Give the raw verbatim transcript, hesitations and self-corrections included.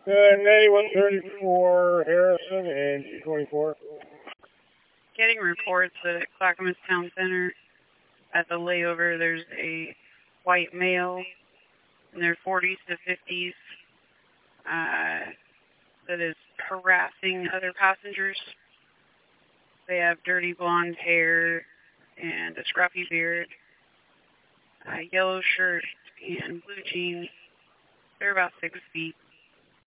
Uh, ninety-one thirty-four, Harrison, and G twenty-four. Getting reports at Clackamas Town Center. At the layover, there's a white male in their forties to fifties uh, that is harassing other passengers. They have dirty blonde hair and a scruffy beard, a yellow shirt and blue jeans. They're about six feet.